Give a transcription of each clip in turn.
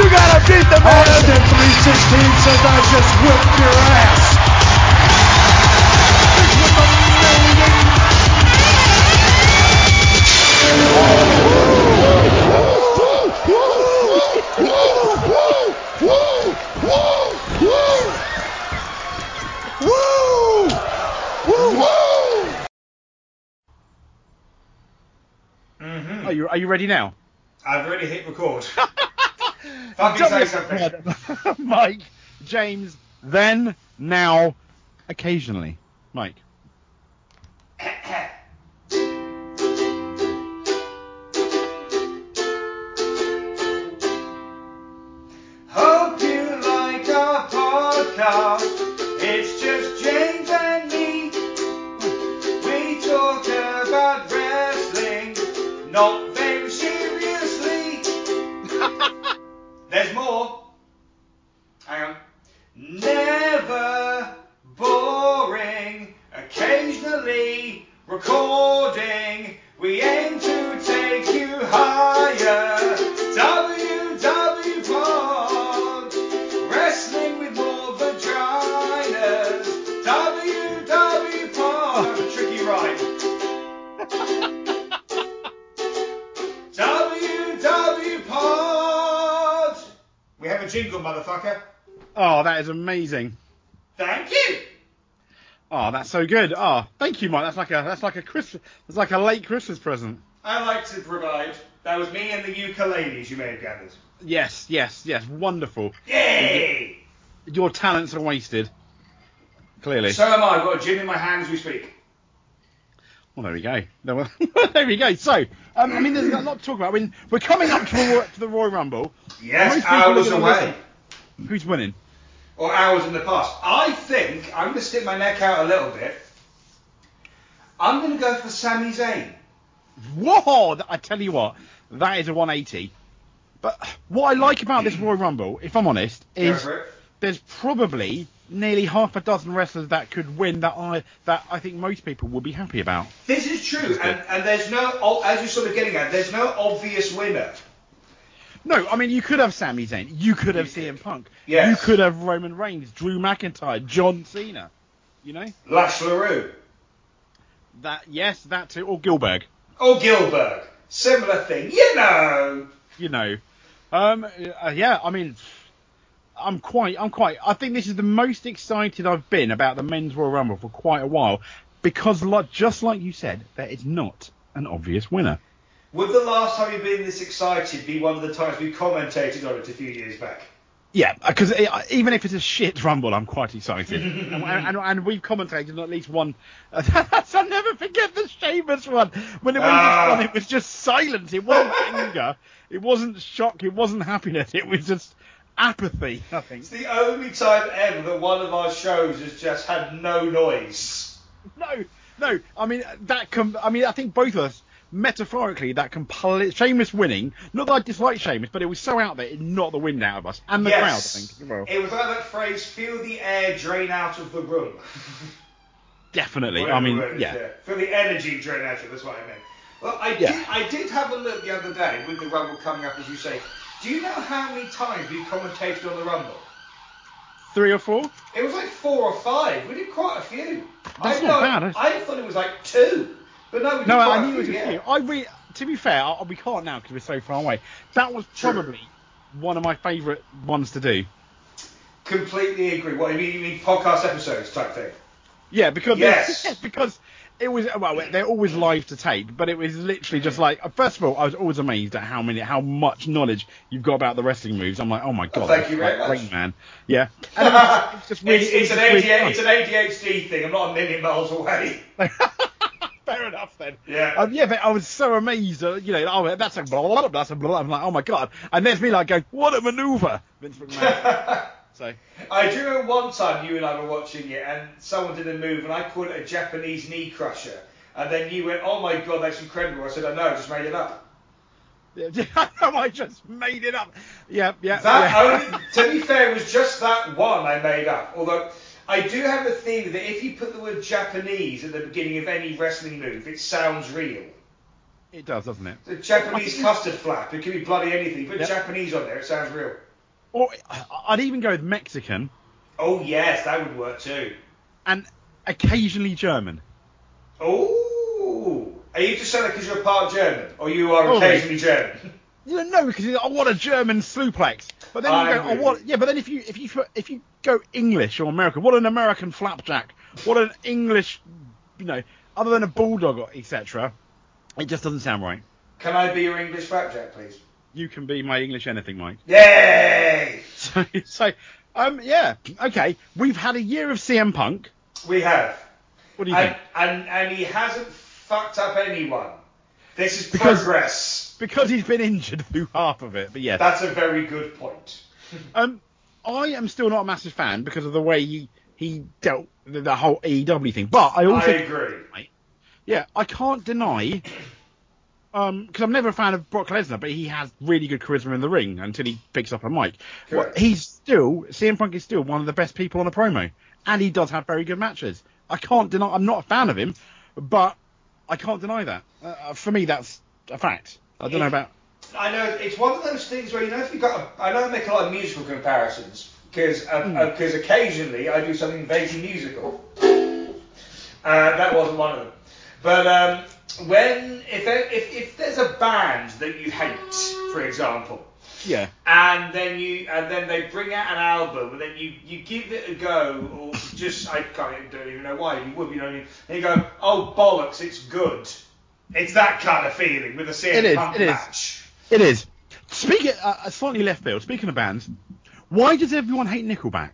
gotta beat the man. Austin 316 says I just whipped your ass. This was Are you ready now? I've already hit record. Fucking say something. Mike, James, then, now, occasionally. Mike. Hope you like our podcast. It's just James and me. We talk about wrestling, not very seriously. There's more. Hang on. Never boring. Occasionally recording. We aim to take you higher. WW Pod. Wrestling with more vaginas. WW Pod. That's a tricky rhyme. WW Pod. We have a jingle, motherfucker. Oh, that is amazing. Thank you. Oh, that's so good. Oh, thank you, Mike. That's like a late Christmas present. I like to provide. That was me and the ukuleles, you may have gathered. Yes. Wonderful. Yay! Your talents are wasted. Clearly. So am I. I've got a gin in my hand as we speak. Well, there we go. There we go. So, there's a lot to talk about. I mean, we're coming up to the Royal Rumble. Yes, Most people hours are gonna away. listen. Who's winning? Or hours in the past. I think I'm going to stick my neck out a little bit. I'm going to go for Sami Zayn. Whoa! I tell you what, that is a 180. But what I like about this Royal Rumble, if I'm honest, is there's probably nearly half a dozen wrestlers that could win that I think most people will be happy about. This is true, and there's no, as you're sort of getting at, there's no obvious winner. No, I mean, you could have Sami Zayn, you could have CM Punk, yes. You could have Roman Reigns, Drew McIntyre, John Cena, you know? Lash LaRue. That too, or Gilbert. Or Gilbert. Similar thing, you know. Yeah, I mean, I think this is the most excited I've been about the Men's Royal Rumble for quite a while, because just like you said, there is not an obvious winner. Would the last time you've been this excited be one of the times we commentated on it a few years back? Yeah, because even if it's a shit Rumble, I'm quite excited. and we've commentated on at least one. I'll never forget the Sheamus one. When it was just silence. It wasn't anger. It wasn't shock. It wasn't happiness. It was just apathy, I think. It's the only time ever that one of our shows has just had no noise. No. I mean, I think both of us, metaphorically, that Sheamus winning, not that I dislike Sheamus, but it was so out there, it knocked the wind out of us. And the crowd, I think, as well. It was like that phrase, feel the air drain out of the room. Definitely. Feel the energy drain out of it, that's what I meant. Well, I did have a look the other day, with the Rumble coming up, as you say. Do you know how many times we commentated on the Rumble? 3 or 4? It was like 4 or 5. We did quite a few. That's not bad. I thought it was like 2. But no, we did quite I a knew few, it was a few. To be fair, we can't now because we're so far away. That was probably one of my favourite ones to do. Completely agree. What, you mean podcast episodes type thing? Yeah, because because it was, they're always live to tape, but it was literally just like, first of all, I was always amazed at how much knowledge you've got about the wrestling moves. I'm like, oh my god, thank you very much. Great, man. Yeah. And it was just really, it's an ADHD thing. I'm not a million miles away. Fair enough then. Yeah. But I was so amazed. That's like blah blah blah. That's a blah. I'm like, oh my god. And there's me like going, what a maneuver, Vince McMahon. So. I do remember one time you and I were watching it, and someone did a move, and I called it a Japanese knee crusher, and then you went, oh my god, that's incredible. I said, I know, I just made it up. I just made it up. Yeah. To be fair, it was just that one I made up. Although I do have a theory that if you put the word Japanese at the beginning of any wrestling move, it sounds real. It does, doesn't it? The Japanese custard flap. It could be bloody anything. Put Japanese on there, it sounds real. Or I'd even go with Mexican. Oh yes, that would work too. And occasionally German. Oh, are you just saying that because you're part German, or you are occasionally German? No, because I want a German Slewplex. But then you go, oh, what? Yeah, but then if you go English or American, what an American flapjack? What an English, other than a bulldog or etc. It just doesn't sound right. Can I be your English flapjack, please? You can be my English anything, Mike. Yay! Yeah, okay. We've had a year of CM Punk. We have. What do you think? And he hasn't fucked up anyone. This is progress. Because he's been injured through half of it, but yes. That's a very good point. I am still not a massive fan because of the way he dealt with the whole AEW thing. But I agree. Yeah, I can't deny, because I'm never a fan of Brock Lesnar, but he has really good charisma in the ring until he picks up a mic. Well, CM Punk is still one of the best people on a promo, and he does have very good matches. I can't deny, I'm not a fan of him, but I can't deny that. For me, that's a fact. I don't know about... I know, it's one of those things where, if you've got... I know I make a lot of musical comparisons, because occasionally I do something vaguely musical. That wasn't one of them. But if there's a band that you hate, for example, yeah, and then they bring out an album, and then you give it a go, or just I don't even know why you would, and you go, oh bollocks, it's good. It's that kind of feeling with a CM Punk match. It is. Speaking slightly left field. Speaking of bands, why does everyone hate Nickelback?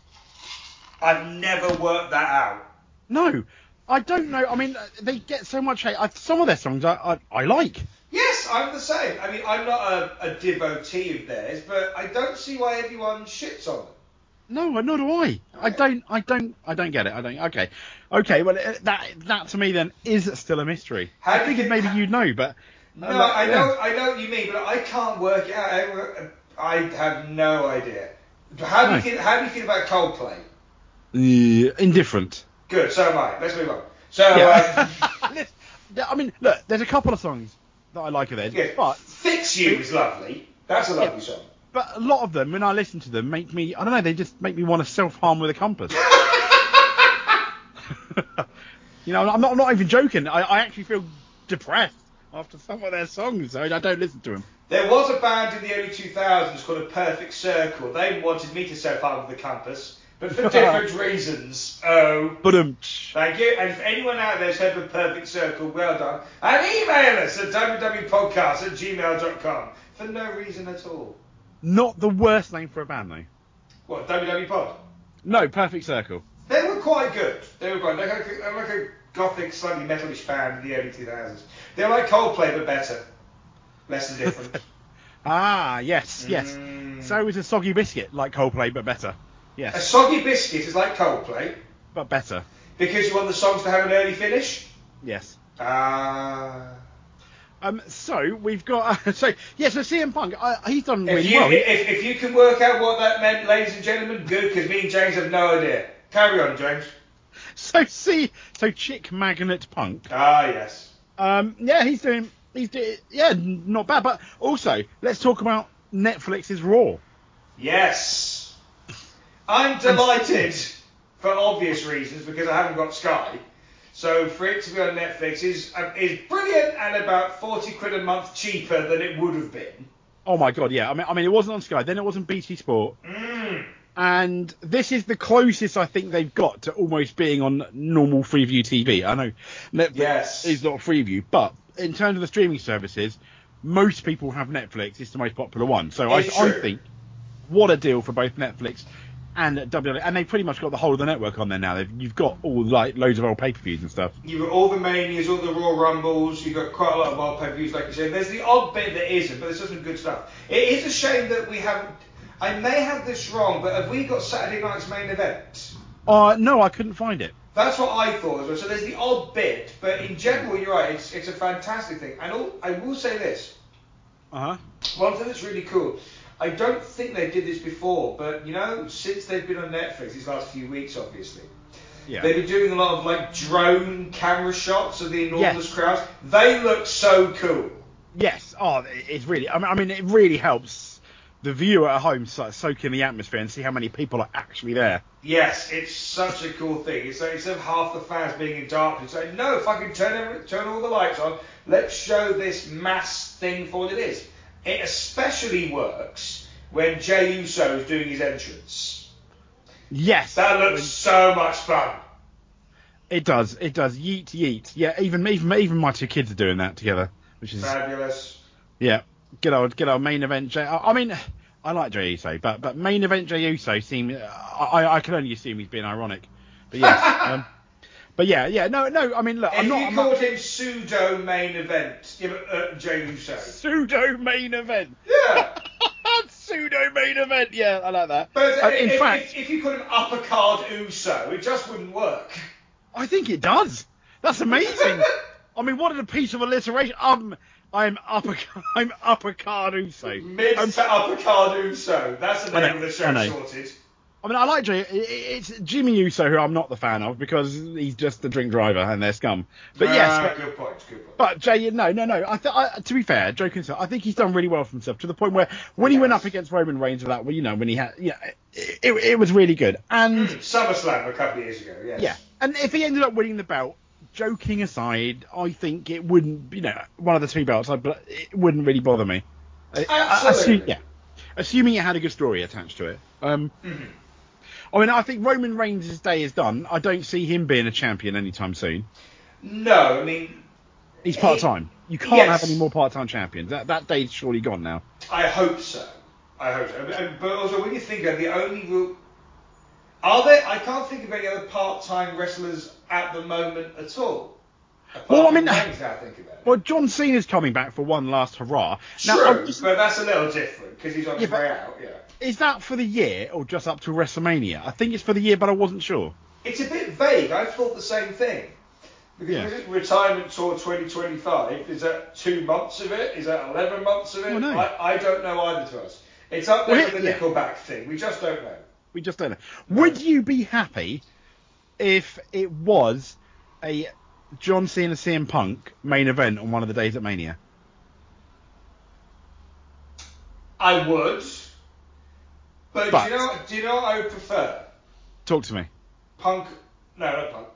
I've never worked that out. No. I don't know. I mean, they get so much hate. Some of their songs I like. Yes, I'm the same. I mean, I'm not a devotee of theirs, but I don't see why everyone shits on them. No, nor do I. I don't get it. Okay. Well, that to me then is still a mystery. I figured maybe you'd know, but no, I know what you mean, but I can't work it out. I have no idea. How do you feel about Coldplay? Indifferent. Good, so am I. Let's move on. So, I mean, look, there's a couple of songs that I like of theirs, but Fix You is lovely. That's a lovely song. But a lot of them, when I listen to them, make me, I don't know, they just make me want to self-harm with a compass. I'm not even joking. I actually feel depressed after some of their songs, so I don't listen to them. There was a band in the early 2000s called A Perfect Circle. They wanted me to self-harm with a compass. But for different reasons. Thank you. And if anyone out there has heard of A Perfect Circle, well done. And email us at www.podcast@gmail.com for no reason at all. Not the worst name for a band, though. What, WWPod? No, Perfect Circle. They were quite good. They're like a gothic, slightly metalish band in the early 2000s. They're like Coldplay, but better. Less and different. Yes. So is a Soggy Biscuit, like Coldplay, but better. Yes. A Soggy Biscuit is like Coldplay. But better. Because you want the songs to have an early finish? Yes. So we've got... So CM Punk, he's done really well. If you can work out what that meant, ladies and gentlemen, good, because me and James have no idea. Carry on, James. So Chick Magnet Punk. Yes. He's doing, not bad. But also, let's talk about Netflix's Raw. Yes. I'm delighted for obvious reasons because I haven't got Sky. So for it to be on Netflix is brilliant and about 40 quid a month cheaper than it would have been. Oh my god, yeah. I mean it wasn't on Sky, then it wasn't BT Sport. And this is the closest I think they've got to almost being on normal Freeview TV. I know Netflix is not Freeview, but in terms of the streaming services, most people have Netflix. It's the most popular one. So I think what a deal for both Netflix and WWE, and they pretty much got the whole of the network on there now. You've got all loads of old pay-per-views and stuff. You've got all the Manias, all the Royal Rumbles. You've got quite a lot of old pay-per-views, like you said. There's the odd bit that isn't, but there's some good stuff. It is a shame that we haven't. I may have this wrong, but have we got Saturday night's main event? No, I couldn't find it. That's what I thought as well. So there's the odd bit, but in general, you're right. It's a fantastic thing. And I will say this. One thing that's really cool. I don't think they did this before, but since they've been on Netflix these last few weeks, obviously, they've been doing a lot of drone camera shots of the enormous crowds. They look so cool. Yes. Oh, it's really. I mean, it really helps the viewer at home soak in the atmosphere and see how many people are actually there. Yes, it's such a cool thing. It's like, instead of half the fans being in darkness, it's like, no, fucking turn all the lights on. Let's show this mass thing for what it is. It especially works when Jey Uso is doing his entrance. Yes. That looks so much fun. It does. Yeet, yeet. Yeah, even my two kids are doing that together, which is fabulous. Yeah, good old main event Jey. I mean, I like Jey Uso, but main event Jey Uso seemed. I can only assume he's being ironic, but yes. But yeah. No. I mean, look, if you called him pseudo main event, Jey Uso. Pseudo main event. Yeah. Pseudo main event. Yeah, I like that. But in fact, if you called him upper card Uso, it just wouldn't work. I think it does. That's amazing. I mean, what a piece of alliteration. I'm upper card Uso. Mid to upper card Uso. That's the name of the show sorted. I mean, I like Jey. It's Jimmy Uso, who I'm not the fan of because he's just a drink driver and they're scum. But yes, good point. But Jey, no. To be fair, joking aside, I think he's done really well for himself to the point where when he went up against Roman Reigns with that, when he had, it was really good. And SummerSlam a couple of years ago, yes. Yeah, and if he ended up winning the belt, joking aside, I think it wouldn't, one of the two belts, but it wouldn't really bother me. Absolutely. Assuming it had a good story attached to it. I mean, I think Roman Reigns' day is done. I don't see him being a champion anytime soon. No, I mean... He's part-time. You can't have any more part-time champions. That day's surely gone now. I hope so. But also, when you think of the only rule... Are there... I can't think of any other part-time wrestlers at the moment at all. Reigns, now think about it. Well, John Cena's coming back for one last hurrah. True, but that's a little different, because he's on his way out, Is that for the year or just up to WrestleMania? I think it's for the year, but I wasn't sure. It's a bit vague. I thought the same thing. Because retirement tour 2025, is that 2 months of it? Is that 11 months of it? Oh, no. I don't know either to us. It's up there with the Nickelback thing. We just don't know. Would you be happy if it was a John Cena CM Punk main event on one of the days at Mania? I would. But do you know what I would prefer? Talk to me. Punk. No, not Punk.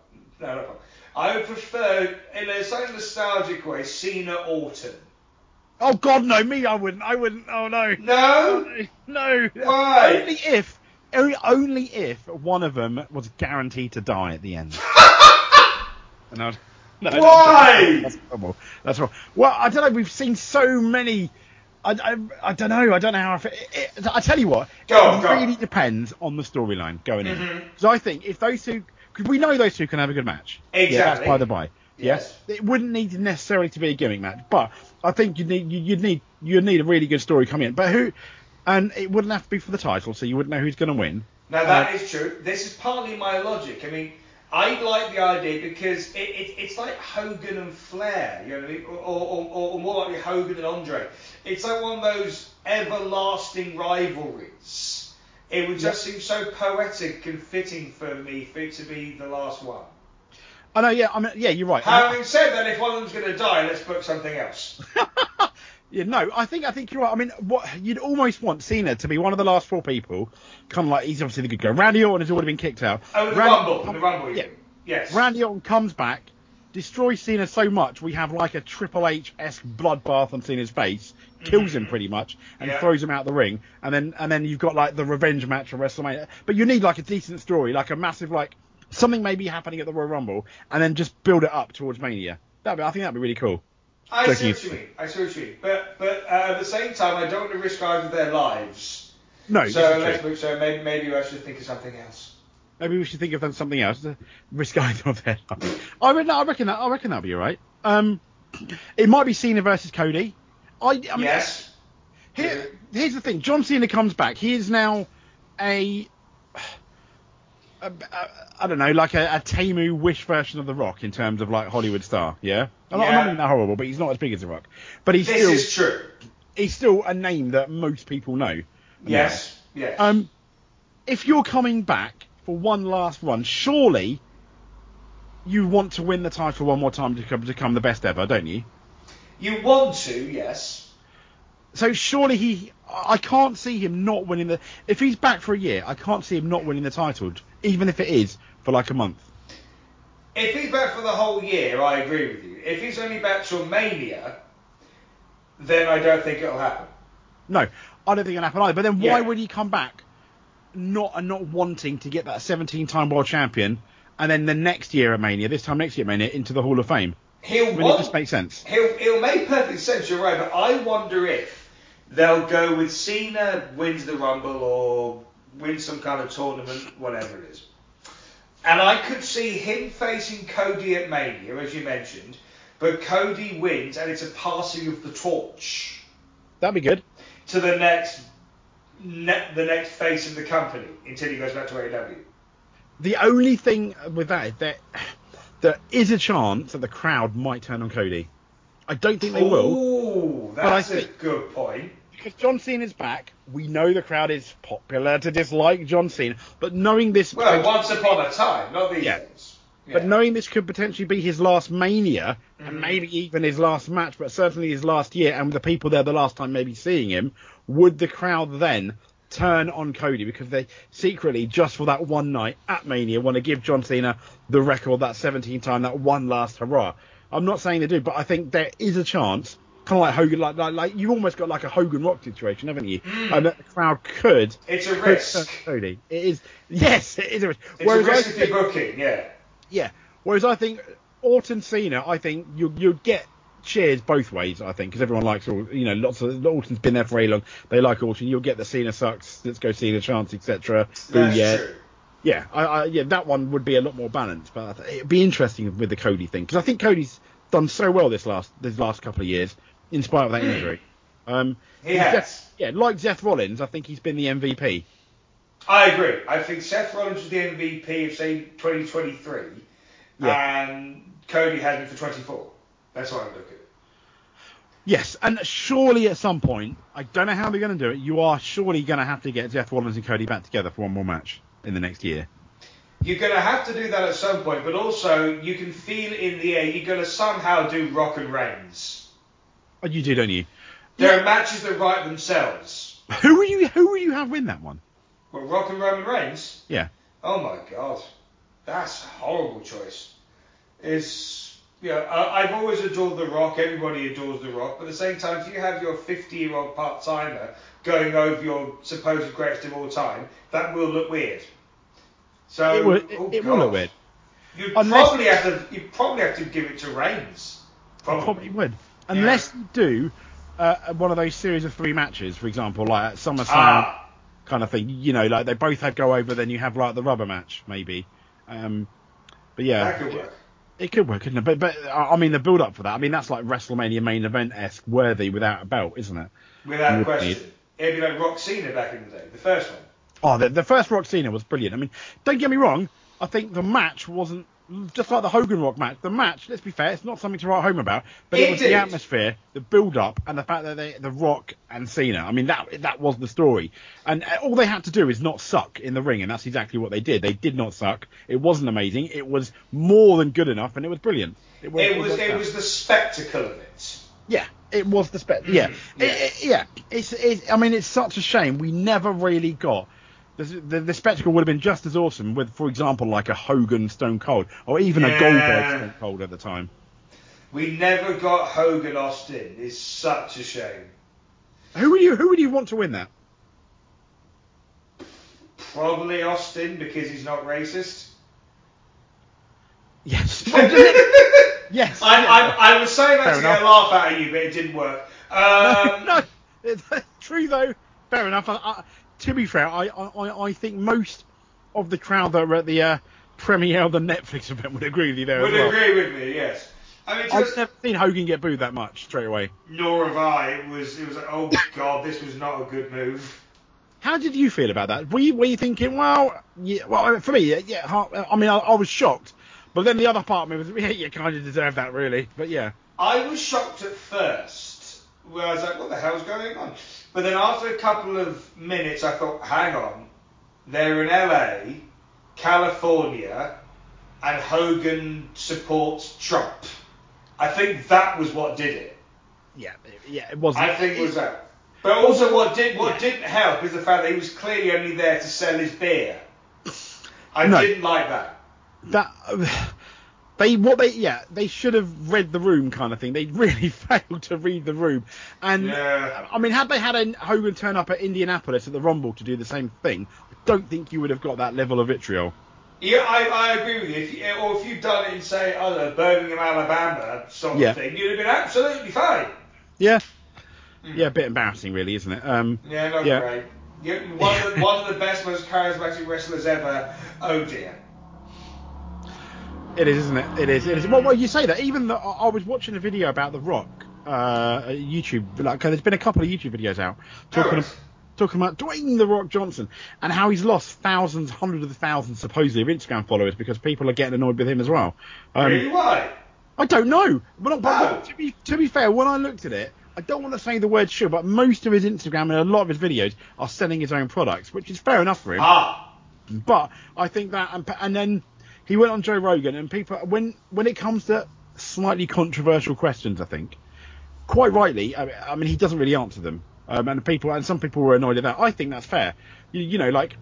I would prefer, in a slightly nostalgic way, Cena Orton. Oh God, no! I wouldn't. Oh no. No. Why? Only if one of them was guaranteed to die at the end. No. Why? That's wrong. Well, I don't know. We've seen so many. I don't know. I don't know how. I tell you what. It really depends on the storyline going in. Because I think if those two, because we know those two can have a good match. Exactly. Yeah, that's by the by. Yes. It wouldn't need necessarily to be a gimmick match, but I think you'd need a really good story coming in. But who? And it wouldn't have to be for the title, so you wouldn't know who's going to win. Now that is true. This is partly my logic. I mean, I like the idea because it's like Hogan and Flair, you know what I mean? Or more likely Hogan and Andre. It's like one of those everlasting rivalries. It would just seem so poetic and fitting for me for it to be the last one. I know, you're right. Having said that, if one of them's going to die, let's book something else. I think you're right. I mean, what you'd almost want Cena to be one of the last four people. Kind of like he's obviously the good guy. Randy Orton has already been kicked out. Oh, the Rumble. Yeah. Yes. Randy Orton comes back, destroys Cena so much we have like a Triple H-esque bloodbath on Cena's face, kills him pretty much, and throws him out the ring. And then you've got like the revenge match at WrestleMania. But you need like a decent story, like a massive something may be happening at the Royal Rumble, and then just build it up towards Mania. I think that'd be really cool. I see what you mean. But at the same time, I don't want to risk either of their lives. No. So maybe I should think of something else. Maybe we should think of something else to risk either of their lives. I reckon that'll be alright. It might be Cena versus Cody. I mean, yes. Here's the thing. John Cena comes back. He is now I don't know, like a Temu Wish version of The Rock in terms of like Hollywood star, yeah? I'm not being that horrible, but he's not as big as The Rock. But this is true. He's still a name that most people know. Yes. If you're coming back for one last run, surely you want to win the title one more time to become the best ever, don't you? You want to, yes. So surely I can't see him not winning if he's back for a year, I can't see him not winning the title, even if it is for like a month. If he's back for the whole year, I agree with you. If he's only back till Mania, then I don't think it'll happen. No, I don't think it'll happen either. But then why would he come back not wanting to get that 17-time world champion and then the next year at Mania, this time next year at Mania, into the Hall of Fame? It just makes sense. He'll make perfect sense, you're right, but I wonder if they'll go with Cena wins the Rumble or wins some kind of tournament, whatever it is. And I could see him facing Cody at Mania, as you mentioned, but Cody wins and it's a passing of the torch. That'd be good. To the next face of the company until he goes back to AEW. The only thing with that is that there is a chance that the crowd might turn on Cody. I don't think they will. Oh, that's a good point. Because John Cena's back, we know the crowd is popular to dislike John Cena, but knowing this... Well, once upon a time, not these days. Yeah. But knowing this could potentially be his last Mania, and maybe even his last match, but certainly his last year, and with the people there the last time maybe seeing him, would the crowd then turn on Cody? Because they secretly, just for that one night at Mania, want to give John Cena the record, that 17 time, that one last hurrah. I'm not saying they do, but I think there is a chance... Kind of like Hogan, like you've almost got like a Hogan Rock situation, haven't you? And that the crowd could. It's a risk. Cody. It is. Yes, it is a risk. It's a risk if you're booking, yeah. Yeah. Whereas I think Orton Cena, I think you'd get cheers both ways. I think because everyone likes lots of Orton's been there for very long. They like Orton. You'll get the Cena sucks. Let's go Cena chance, etc. That's true. Yeah, that one would be a lot more balanced. But it'd be interesting with the Cody thing because I think Cody's done so well this last couple of years. In spite of that injury. He has. Like Seth Rollins, I think he's been the MVP. I agree. I think Seth Rollins was the MVP of, say, 2023. And Cody has been for 24. That's what I'm looking at. Yes, and surely at some point, I don't know how they're going to do it, you are surely going to have to get Seth Rollins and Cody back together for one more match in the next year. You're going to have to do that at some point, but also you can feel in the air you're going to somehow do Rock and Reigns. Oh, you do, don't you? There are matches that write themselves. Who will you have win that one? Well, Rock and Roman Reigns? Yeah. Oh my God. That's a horrible choice. I've always adored The Rock. Everybody adores The Rock. But at the same time, if you have your 50-year-old part-timer going over your supposed greatest of all time, that will look weird. So it will look weird. You'd probably have to give it to Reigns. Probably would. Unless you do one of those series of 3 matches, for example, like at SummerSlam kind of thing. Like they both had go over, then you have like the rubber match, maybe. But yeah. That could work. It could work, couldn't it? But I mean, the build-up for that, I mean, that's like WrestleMania main event-esque worthy without a belt, isn't it? Without question. It'd be like Rock Cena back in the day, the first one. Oh, the first Rock Cena was brilliant. I mean, don't get me wrong, I think the match wasn't just like the Hogan Rock match. The match, let's be fair, it's not something to write home about, but it was the atmosphere, the build-up, and the fact that the Rock and Cena. I mean, that was the story. And all they had to do is not suck in the ring, and that's exactly what they did. They did not suck. It wasn't amazing. It was more than good enough, and it was brilliant. It was the spectacle of it. Yeah, it was the spectacle. I mean, it's such a shame we never really got. The spectacle would have been just as awesome with, for example, like a Hogan Stone Cold, or even a Goldberg Stone Cold at the time. We never got Hogan Austin. It's such a shame. Who would you want to win that? Probably Austin, because he's not racist. Yes. Yes. I was saying that to get a laugh out of you, but it didn't work. No, it's true though. Fair enough. To be fair, I think most of the crowd that were at the premiere of the Netflix event would agree with you there. Would agree with me, yes. I mean, I've never seen Hogan get booed that much straight away. Nor have I. It was like, oh God, this was not a good move. How did you feel about that? Were you thinking, for me, yeah. I mean, I was shocked, but then the other part of me was, you kind of deserve that, really. But yeah. I was shocked at first, where I was like, what the hell's going on? But then after a couple of minutes, I thought, hang on, they're in LA, California, and Hogan supports Trump. I think that was what did it. Yeah, it wasn't. I think it was that. But also, what didn't help is the fact that he was clearly only there to sell his beer. I didn't like that. They should have read the room kind of thing. They really failed to read the room. And I mean, had they had a Hogan turn up at Indianapolis at the Rumble to do the same thing, I don't think you would have got that level of vitriol. Yeah, I agree with you. If you'd done it in, say, I don't know, Birmingham, Alabama sort of thing, you'd have been absolutely fine. Yeah. Yeah, a bit embarrassing, really, isn't it? Not great. One of the best, most charismatic wrestlers ever. Oh dear. It is, isn't it? It is. Well, you say that. Even I was watching a video about The Rock, YouTube. There's been a couple of YouTube videos out talking about Dwayne The Rock Johnson and how he's lost thousands, hundreds of thousands, supposedly, of Instagram followers because people are getting annoyed with him as well. Really? Why? I don't know. But to be fair, when I looked at it, I don't want to say the word should, but most of his Instagram and a lot of his videos are selling his own products, which is fair enough for him. But I think that, and then he went on Joe Rogan, and people, when it comes to slightly controversial questions, I think, quite rightly, I mean, he doesn't really answer them. And some people were annoyed at that. I think that's fair. You know, like,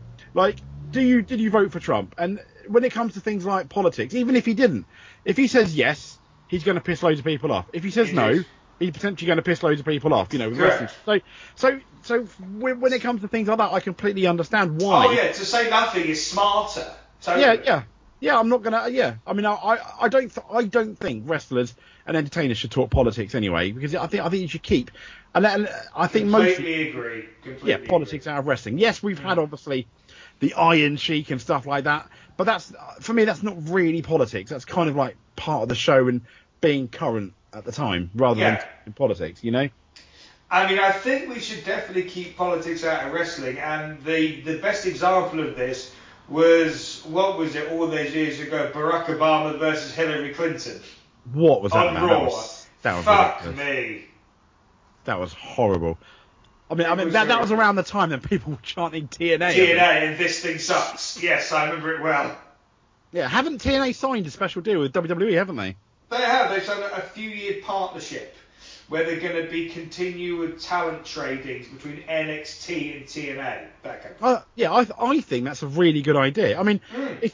did you vote for Trump? And when it comes to things like politics, even if he didn't, if he says yes, he's going to piss loads of people off. If he says no, he's potentially going to piss loads of people off. You know, with wrestling. So when it comes to things like that, I completely understand why. Oh yeah, to say nothing is smarter. Totally. Yeah. I'm not gonna. Yeah, I mean, I don't think wrestlers and entertainers should talk politics anyway, because I think you should keep. And I think completely agree. Politics out of wrestling. Yes, we've had obviously the Iron Sheik and stuff like that, but that's, for me, that's not really politics. That's kind of like part of the show and being current at the time rather than in politics, you know. I mean, I think we should definitely keep politics out of wrestling, and the best example of this was, what was it, all those years ago, Barack Obama versus Hillary Clinton. What was that, on man? Raw. That was Fuck ridiculous. me. That was horrible. I mean, that was around the time that people were chanting TNA. TNA and this thing sucks. Yes, I remember it well. Yeah, haven't TNA signed a special deal with WWE, haven't they? They have. They've signed a few-year partnership where they're going to be continued talent tradings between NXT and TNA. That kind of thing. I think that's a really good idea. I mean, if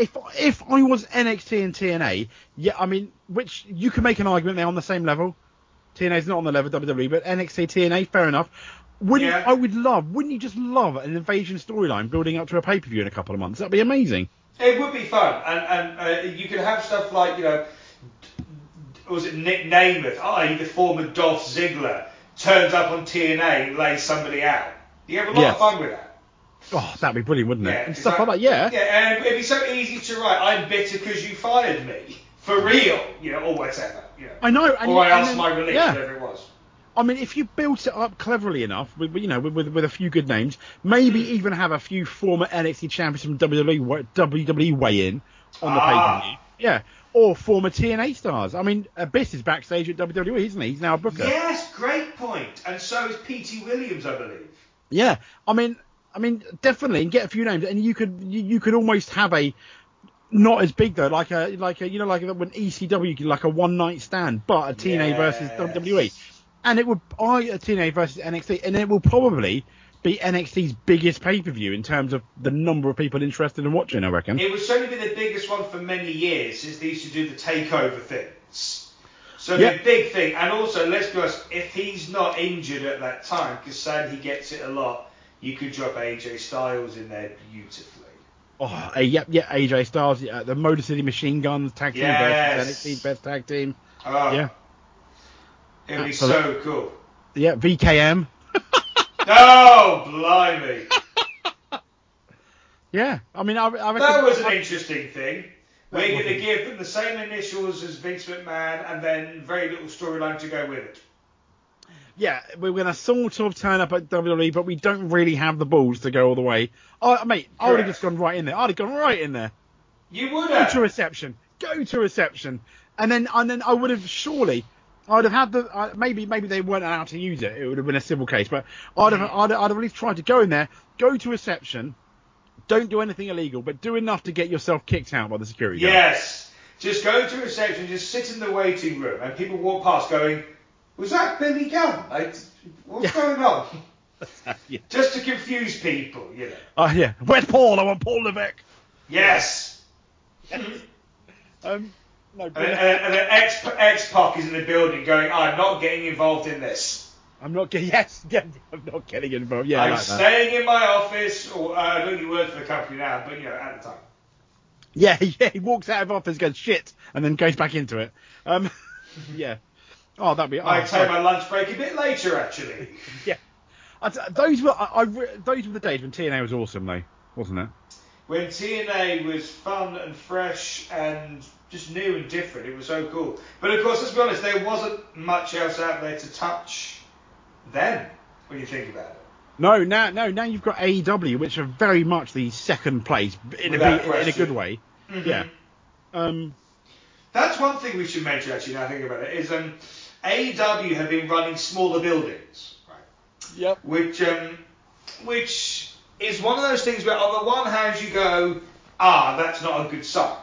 I was NXT and TNA, I mean, which you could make an argument they're on the same level. TNA's not on the level of WWE, but NXT, TNA, fair enough. Wouldn't you just love an Invasion storyline building up to a pay-per-view in a couple of months? That'd be amazing. It would be fun, and you could have stuff like, you know, was it Nick Namath, i.e. the former Dolph Ziggler, turns up on TNA and lays somebody out. You have a lot of fun with that. Oh, that'd be brilliant, wouldn't it? Yeah, and stuff like that, yeah. Yeah, and it'd be so easy to write, I'm bitter because you fired me. For real, you know, or whatever. You know. I know. Or I asked my release, whatever it was. I mean, if you built it up cleverly enough, with a few good names, maybe even have a few former NXT champions from WWE weigh in on the pay-per-view. Yeah. Or former TNA stars. I mean, Abyss is backstage at WWE, isn't he? He's now a booker. Yes, great point. And so is P.T. Williams, I believe. Yeah. I mean, definitely, and get a few names, and you could almost have a, not as big though, like a you know, like when ECW, like a one night stand, but a TNA versus WWE, and it would a TNA versus NXT, and it will probably be NXT's biggest pay-per-view in terms of the number of people interested in watching, I reckon. It would certainly be the biggest one for many years since they used to do the takeover things. So the big thing, and also, let's be honest, if he's not injured at that time, because Sam, he gets it a lot, you could drop AJ Styles in there beautifully. Oh, AJ Styles, the Motor City Machine Guns tag team versus NXT's best tag team. Oh, yeah. It would be so cool. Yeah, VKM. Oh, blimey. Yeah, I mean, I reckon that was an interesting thing. We're going to give them the same initials as Vince McMahon and then very little storyline to go with it. Yeah, we're going to sort of turn up at WWE, but we don't really have the balls to go all the way. Oh, mate, I would have just gone right in there. I'd have gone right in there. You would have. Go to reception. And then I would have surely... I'd have had the maybe they weren't allowed to use it. It would have been a civil case, but I'd have at least tried to go in there, go to reception, don't do anything illegal, but do enough to get yourself kicked out by the security guard. Yes, just go to reception, just sit in the waiting room, and people walk past going, Was that Billy Gunn? What's going on? Yeah. Just to confuse people, you know. Oh, yeah. Where's Paul? I want Paul Levesque. Yes. No, and then X-Pac is in the building going, I'm not getting involved in this. I'm not getting involved. Yeah, I'm staying in my office, or I don't really work for the company now, but, at the time. Yeah, he walks out of office, goes shit, and then goes back into it. Yeah. Oh, that'd be. I take my lunch break a bit later, actually. Yeah. Those were the days when TNA was awesome, though, wasn't it? When TNA was fun and fresh and just new and different, it was so cool. But of course, let's be honest, there wasn't much else out there to touch then, when you think about it. No, now you've got AEW, which are very much the second place in a good way. Mm-hmm. Yeah. That's one thing we should mention, actually, now I think about it, is AEW have been running smaller buildings, right? Yep. Which is one of those things where, on the one hand, you go, that's not a good sign.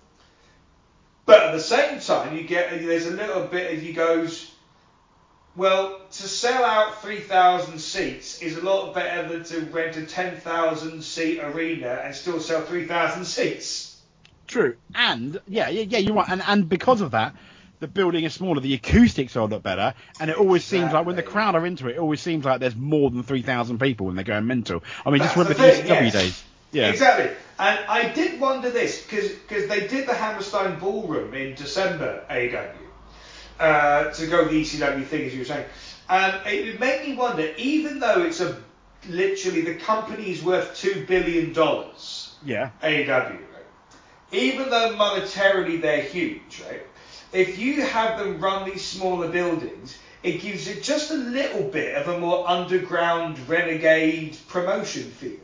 But at the same time, there's a little bit of you goes, well, to sell out 3,000 seats is a lot better than to rent a 10,000 seat arena and still sell 3,000 seats. True. And, yeah, you're right. And because of that, the building is smaller, the acoustics are a lot better, and it always seems like when the crowd are into it, it always seems like there's more than 3,000 people when they're going mental. I mean, just remember the ECW days. Yeah. Exactly. And I did wonder this, because they did the Hammerstein Ballroom in December, AEW, to go the ECW thing, as you were saying. And it made me wonder, even though it's literally the company's worth $2 billion, yeah, AEW, right? Even though monetarily they're huge, right? If you have them run these smaller buildings, it gives it just a little bit of a more underground renegade promotion feel.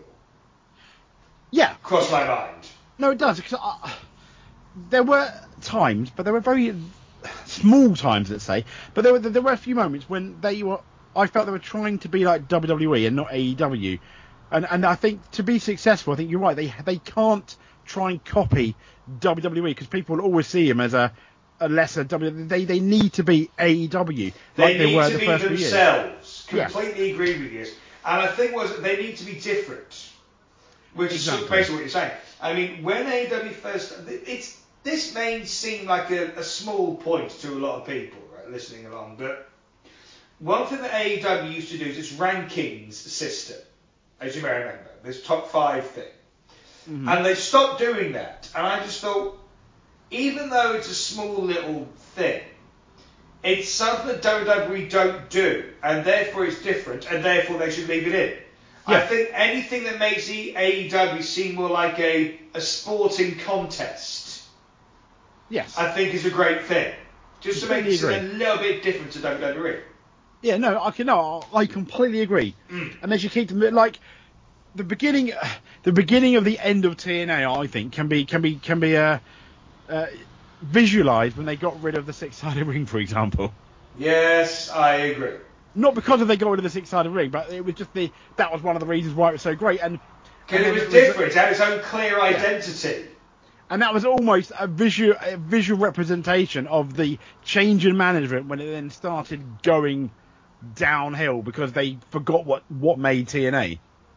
Yeah. Cross my mind. No, it does. Because there were times, but they were very small times, let's say. But there were a few moments when I felt they were trying to be like WWE and not AEW. And I think to be successful, I think you're right. They can't try and copy WWE because people will always see them as a lesser WWE. They need to be AEW like they were the first few years. They need to be themselves. Completely agree with you. And I think they need to be different. Which is basically what you're saying. I mean, when AEW first, this may seem like a small point to a lot of people, right, listening along, but one thing that AEW used to do is its rankings system, as you may remember, this top 5 thing. Mm-hmm. And they stopped doing that. And I just thought, even though it's a small little thing, it's something that WWE don't do, and therefore it's different, and therefore they should leave it in. Yeah. I think anything that makes the AEW seem more like a sporting contest, yes, I think is a great thing. Just to make it a little bit different to WWE. Yeah, I completely agree. And they should keep them like the beginning of the end of TNA. I think can be visualized when they got rid of the 6-sided ring, for example. Yes, I agree. Not because they got rid of the 6-sided ring, but it was just that was one of the reasons why it was so great. And because it was different, it had its own clear identity. And that was almost a visual representation of the change in management when it then started going downhill because they forgot what made TNA.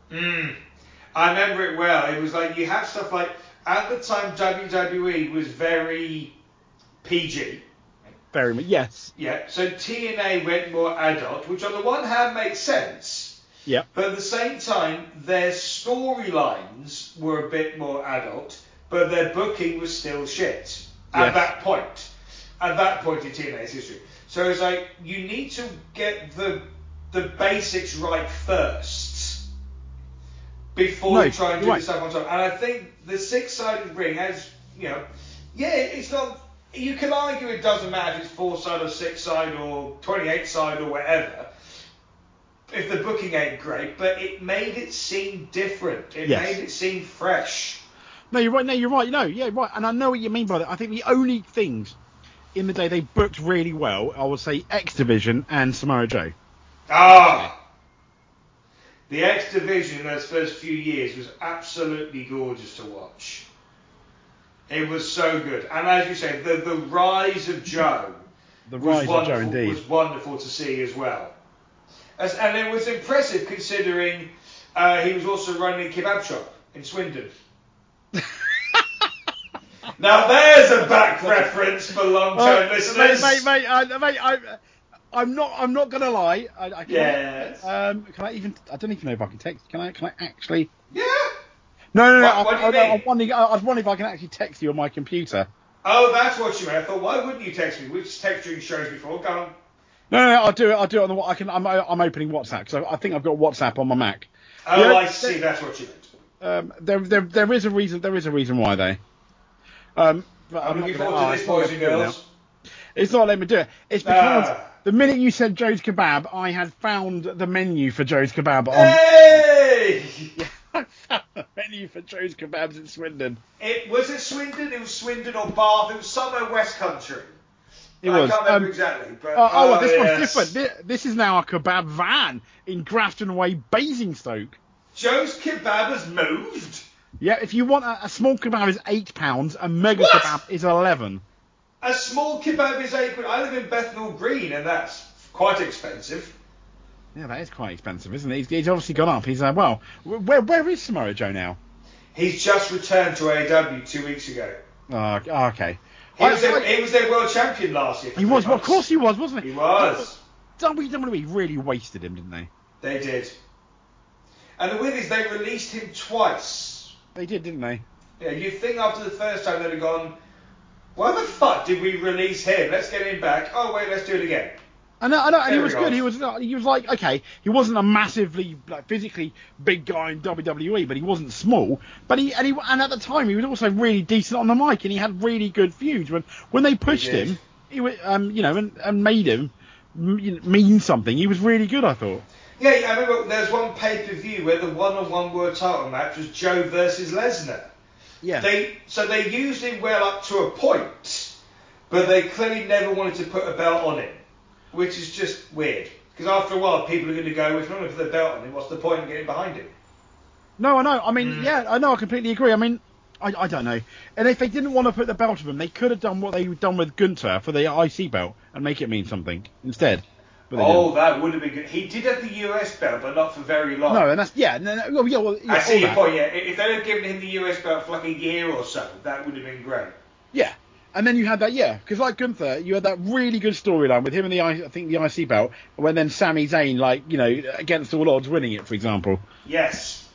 I remember it well. It was like you had stuff like, at the time WWE was very PG. Very much, yes. Yeah, so TNA went more adult, which on the one hand makes sense. Yeah. But at the same time, their storylines were a bit more adult, but their booking was still shit at that point. At that point in TNA's history. So it's like, you need to get the basics right first before you try and do the stuff on top. And I think the 6-sided ring has, it's not... You can argue it doesn't matter if it's 4-side or 6-side or 28-side or whatever, if the booking ain't great, but it made it seem different. It made it seem fresh. No, you're right. Right. And I know what you mean by that. I think the only things in the day they booked really well, I would say X Division and Samoa Joe. The X Division in those first few years was absolutely gorgeous to watch. It was so good. And as you say, the rise of Joe The rise of Joe, indeed. Was wonderful to see as well. And it was impressive considering he was also running a kebab shop in Swindon. Now there's a back reference for long-term listeners. Mate, I'm not gonna lie. Yes. Can I even? I don't even know if I can text. Can I actually? Yeah. No. What do you mean? I was wondering if I can actually text you on my computer. Oh, that's what you meant. I thought, why wouldn't you text me? We've texted during shows before. Go on. No, I'll do it on the. I'm opening WhatsApp because I think I've got WhatsApp on my Mac. Oh, I see. That's what you meant. There is a reason. There is a reason why they. I'm looking forward to this, boys and girls. It's not letting me do it. It's because the minute you said Joe's Kebab, I had found the menu for Joe's Kebab on. Hey! Yeah, I found the menu for Joe's Kebabs in Swindon. Was it Swindon? It was Swindon or Bath. It was somewhere West Country. It was. I can't remember exactly. But, this one's different. This is now a kebab van in Grafton Way, Basingstoke. Joe's Kebab has moved? Yeah, if you want a small kebab is £8, a mega kebab is 11. A small kebab is £8. I live in Bethnal Green, and that's quite expensive. Yeah, that is quite expensive, isn't it? He's obviously gone up. He's where is Samoa Joe now? He's just returned to AEW 2 weeks ago. Okay. He was their world champion last year. He was. Well, of course he was, wasn't he? He was. WWE really wasted him, didn't they? They did. And the weird is they released him twice. They did, didn't they? Yeah, you'd think after the first time they'd have gone, why the fuck did we release him? Let's get him back. Oh, wait, let's do it again. I know, and he was good. He was like, okay, he wasn't a massively physically big guy in WWE, but he wasn't small. But and at the time he was also really decent on the mic, and he had really good feuds. When they pushed him, he and made him mean something. He was really good, I thought. Yeah, I remember there's one pay-per-view where the one-on-one world title match was Joe versus Lesnar. Yeah. They used him well up to a point, but they clearly never wanted to put a belt on him. Which is just weird. Because after a while, people are going to go, if you're not going to put the belt on him, what's the point of getting behind him? No, I know. I mean, yeah, I know. I completely agree. I mean, I don't know. And if they didn't want to put the belt on him, they could have done what they've done with Gunther for the IC belt and make it mean something instead. That would have been good. He did have the US belt, but not for very long. No, and that's, yeah. I see your point, yeah. If they'd have given him the US belt for like a year or so, that would have been great. Yeah. And then you had that, because like Gunther, you had that really good storyline with him and the IC belt, when then Sami Zayn, against all odds, winning it, for example. Yes.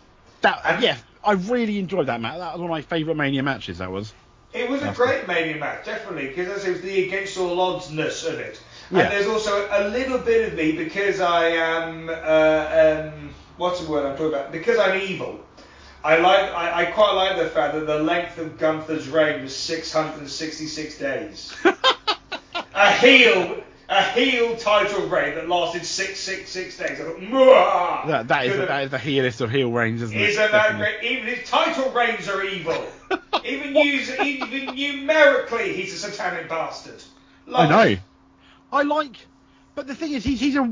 I really enjoyed that match. That was one of my favourite Mania matches. That was. It was a great Mania match, definitely, because it was the against all oddsness of it. Yeah. And there's also a little bit of me because I am what's the word I'm talking about? Because I'm evil. I quite like the fact that the length of Gunther's reign was 666 days. a heel title reign that lasted 666 days. I thought, that is the heelest of heel reigns, isn't it? Isn't that great? Even his title reigns are evil. even numerically, he's a satanic bastard. I know. But the thing is, he's a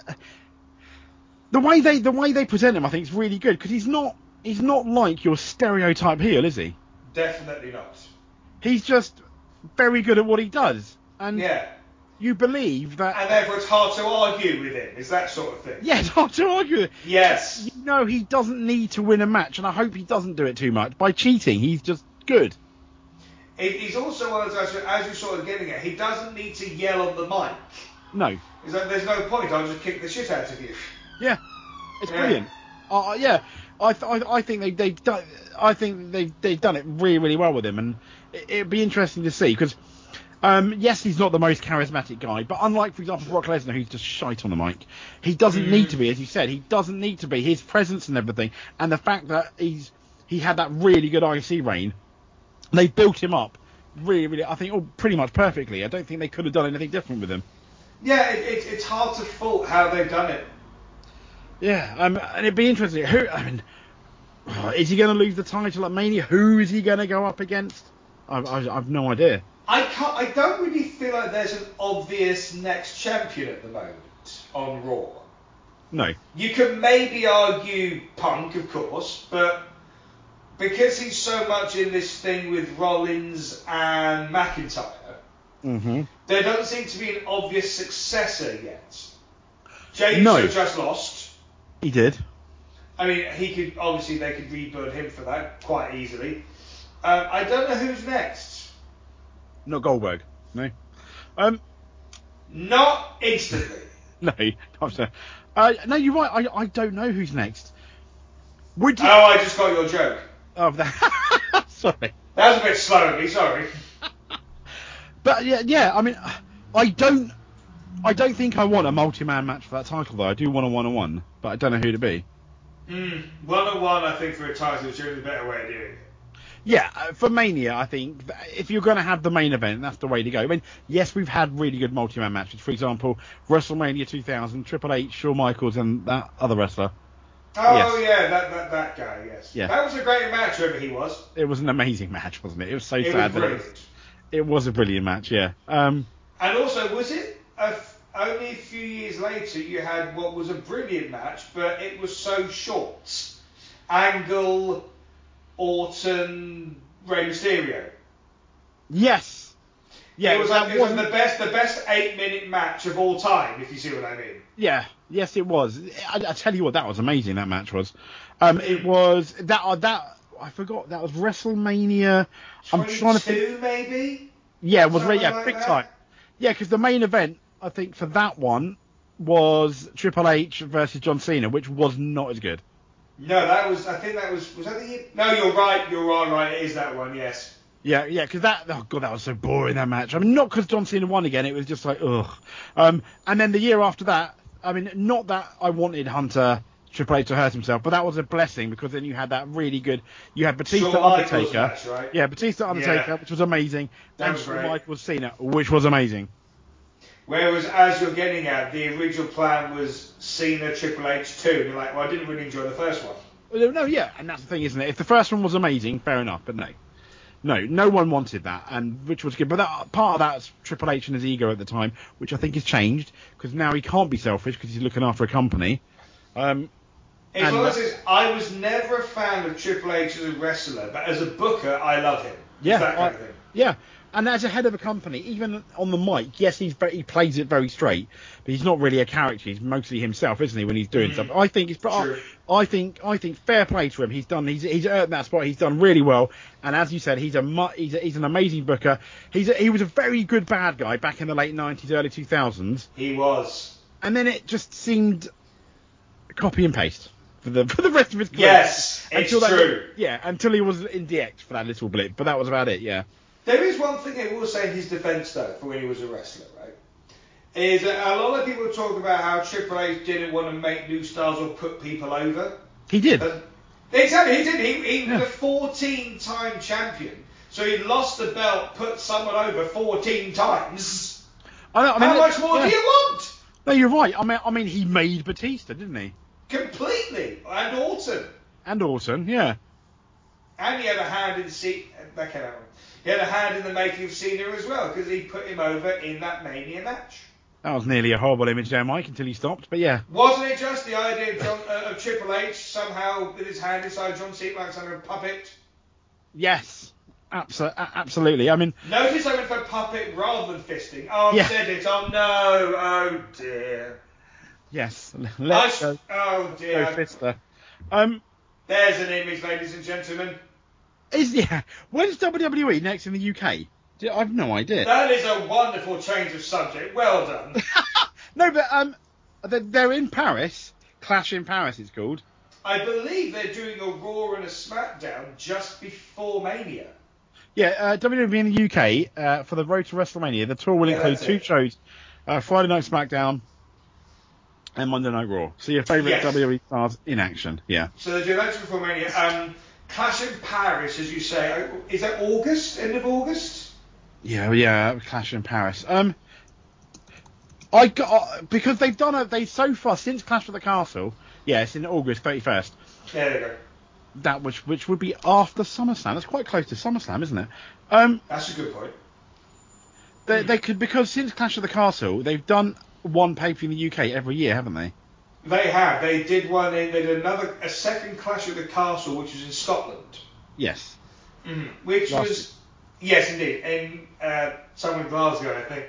the way they present him, I think, is really good because he's not like your stereotype heel, is he? Definitely not. He's just very good at what he does, and you believe that. And therefore, it's hard to argue with him. Is that sort of thing? Yeah, it's hard to argue with him. Yes. He doesn't need to win a match, and I hope he doesn't do it too much by cheating. He's just good. He's also one of those guys, as you're sort of getting at, he doesn't need to yell on the mic. No. He's like, there's no point. I'll just kick the shit out of you. Yeah, it's brilliant. I think they've done it really, really well with him, and it'd be interesting to see because, yes, he's not the most charismatic guy, but unlike, for example, Brock Lesnar, who's just shite on the mic, he doesn't need to be, as you said, he doesn't need to be. His presence and everything, and the fact that he had that really good IC reign, they built him up really, really, I think, pretty much perfectly. I don't think they could have done anything different with him. Yeah, it's hard to fault how they've done it. Yeah, and it'd be interesting. Is he going to lose the title at Mania? Who is he going to go up against? I've no idea. I don't really feel like there's an obvious next champion at the moment on Raw. No. You could maybe argue Punk, of course, but because he's so much in this thing with Rollins and McIntyre, Mm-hmm. There doesn't seem to be an obvious successor yet. Jey Uso just lost. He did. I mean, they could rebuild him for that quite easily. I don't know who's next. Not Goldberg. No. Not instantly. No. No, you're right. I don't know who's next. I just got your joke. Oh, sorry. That was a bit slow of me. Sorry. But yeah. I mean, I don't think I want a multi-man match for that title though. I do want a one-on-one, but I don't know who to be. One-on-one, I think, for a title is generally the better way of doing it. Yeah, for Mania, I think if you're going to have the main event, that's the way to go. I mean, yes, we've had really good multi-man matches. For example, WrestleMania 2000, Triple H, Shawn Michaels, and that other wrestler. Oh, yes. Yeah, that guy, yes. Yeah. That was a great match, whoever he was. It was an amazing match, wasn't it? It was so sad. It was a brilliant match, yeah. And also, was it only a few years later you had what was a brilliant match, but it was so short? Angle, Orton, Rey Mysterio. Yes. Yeah, it was the best 8-minute match of all time, if you see what I mean. Yeah. Yes, it was. I tell you what, that was amazing. That match was. It was that. I forgot. That was WrestleMania. 22, I'm trying to think. Maybe. Yeah, it was big that. Time. Yeah, because the main event, I think, for that one was Triple H versus John Cena, which was not as good. No, was that the year? No, you're right. You are right. It is that one. Yes. Yeah, because that was so boring, that match. I mean, not because John Cena won again. It was just like, ugh. And then the year after that, I mean, not that I wanted Hunter Triple H to hurt himself, but that was a blessing because then you had that really good. You had Batista Undertaker. Match, right? Yeah, Batista Undertaker, which was amazing. And Shawn Michaels Cena, which was amazing. Whereas, as you're getting at, the original plan was Cena Triple H 2. And you're like, well, I didn't really enjoy the first one. No, yeah, and that's the thing, isn't it? If the first one was amazing, fair enough, but no one wanted that, and which was good. But part of that's Triple H and his ego at the time, which I think has changed because now he can't be selfish because he's looking after a company. I was never a fan of Triple H as a wrestler, but as a booker, I love him. Yeah, that kind of thing. Yeah, and as a head of a company, even on the mic, yes, he plays it very straight, but he's not really a character. He's mostly himself, isn't he, when he's doing stuff? I think I think fair play to him. He's earned that spot. He's done really well. And as you said, he's an amazing booker. He was a very good bad guy back in the late 90s, early 2000s. He was. And then it just seemed copy and paste for the rest of his career. Yes, true. Until he was in DX for that little blip, but that was about it. Yeah. There is one thing I will say in his defence, though, for when he was a wrestler, right? Is that a lot of people talk about how Triple H didn't want to make new stars or put people over. He did. Exactly, he did. He was a 14-time champion. So he lost the belt, put someone over 14 times. How much more do you want? No, you're right. I mean, he made Batista, didn't he? Completely. And Orton. Yeah. And he had a hand in He had a hand in the making of Cena as well, because he put him over in that Mania match. That was nearly a horrible image there, Mike, until he stopped, but yeah. Wasn't it just the idea of Triple H somehow with his hand inside John Cena like some puppet? Yes, absolutely. I mean, notice I went for puppet rather than fisting. Oh, I've said it. Oh no. Oh dear. Yes. Let's go. Oh dear. Go fister. There's an image, ladies and gentlemen. When's WWE next in the UK? I've no idea. That is a wonderful change of subject. Well done. No, but they're in Paris. Clash in Paris, it's called. I believe they're doing a Raw and a SmackDown just before Mania. Yeah, WWE in the UK for the Road to WrestleMania. The tour will include 2 shows: Friday Night SmackDown and Monday Night Raw. So your favourite WWE stars in action. Yeah. So they're doing that just before Mania. Clash in Paris, as you say. Is that August? End of August? Yeah, Clash in Paris. Because they've done so far since Clash at the Castle. Yeah, it's in August 31st. There you go. That which would be after SummerSlam. That's quite close to SummerSlam, isn't it? That's a good point. They could, because since Clash of the Castle, they've done one pay-per-view in the UK every year, haven't they? They have. They did one. They did a second Clash of the Castle, which was in Scotland. Yes. Which was Yes, indeed. In somewhere in Glasgow, I think.